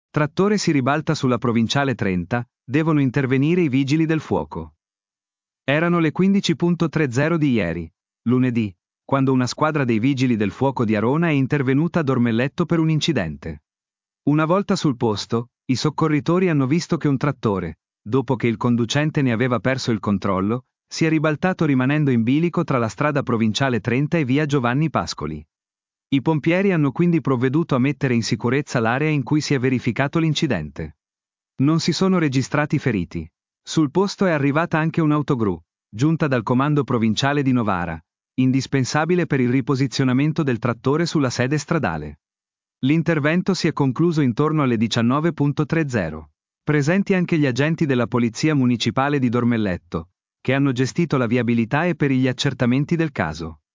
Trattore si ribalta sulla provinciale 30, devono intervenire i vigili del fuoco. Erano le 15:30 di ieri, lunedì, quando una squadra dei vigili del fuoco di Arona è intervenuta a Dormelletto per un incidente. Una volta sul posto, i soccorritori hanno visto che un trattore, dopo che il conducente ne aveva perso il controllo, si è ribaltato rimanendo in bilico tra la strada provinciale 30 e via Giovanni Pascoli. I pompieri hanno quindi provveduto a mettere in sicurezza l'area in cui si è verificato l'incidente. Non si sono registrati feriti. Sul posto è arrivata anche un'autogru, giunta dal comando provinciale di Novara, indispensabile per il riposizionamento del trattore sulla sede stradale. L'intervento si è concluso intorno alle 19:30. Presenti anche gli agenti della Polizia Municipale di Dormelletto, che hanno gestito la viabilità e per gli accertamenti del caso.